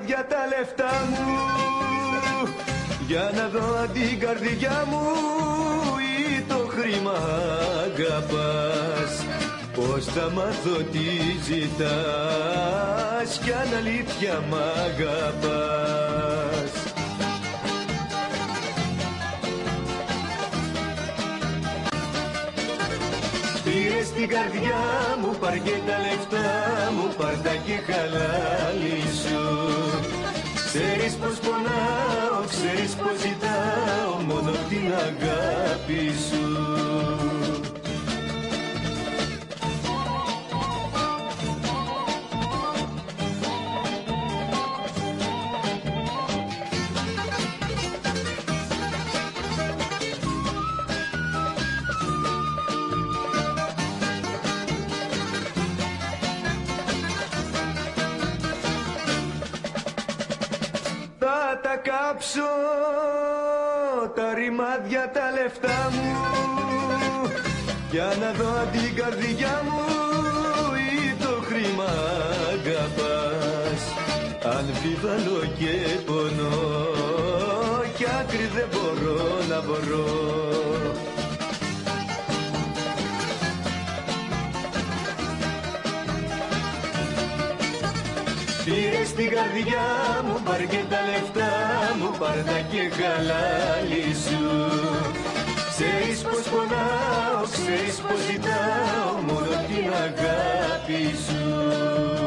ρημάδια τα λεφτά μου, για να δω αν την καρδιά μου ή το χρήμα αγαπάς. Πώς θα μάθω τι ζητάς κι αν αλήθεια μ' αγαπάς. Πήρες την καρδιά μου, πάρ' και τα λεφτά μου, πάρ' τα και χαλάλι σου. Ξέρεις πως πονάω, ξέρεις πως ζητάω μόνο την αγάπη σου. Θα τα κάψω τα ρημάδια τα λεφτά μου, για να δω αν την καρδιά μου ή το χρήμα αγαπάς. Αμφιβάλλω και πονώ κι άκρη δεν μπορώ να μπορώ. Πήρες την καρδιά μου, πάρ' και τα λεφτά μου, πάρ' τα και χαλάλι σου. Ξέρεις πως πονάω, ξέρεις πως ζητάω μόνο την αγάπη σου.